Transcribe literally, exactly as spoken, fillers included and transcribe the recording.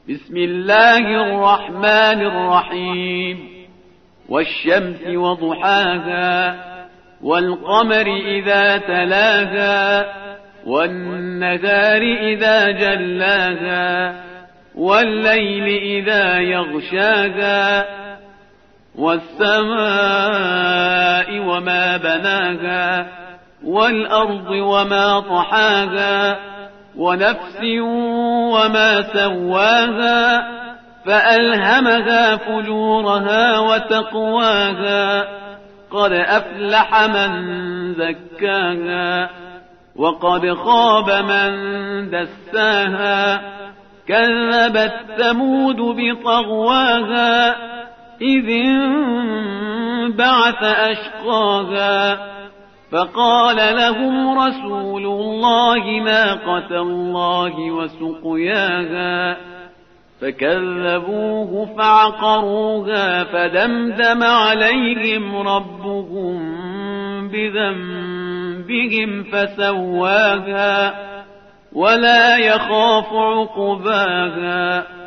بسم الله الرحمن الرحيم والشمس وضحاها والقمر إذا تلاها والنهار إذا جلاها والليل إذا يغشاها والسماء وما بناها والأرض وما طحاها ونفس وما سواها فألهمها فجورها وتقواها قد أفلح من زكاها وقد خاب من دساها كذبت ثمود بطغواها إذ انبعث أشقاها فقال لهم رسول الله ناقة الله وسقياها فكذبوه فعقروها فدمدم عليهم ربهم بذنبهم فسواها ولا يخاف عقباها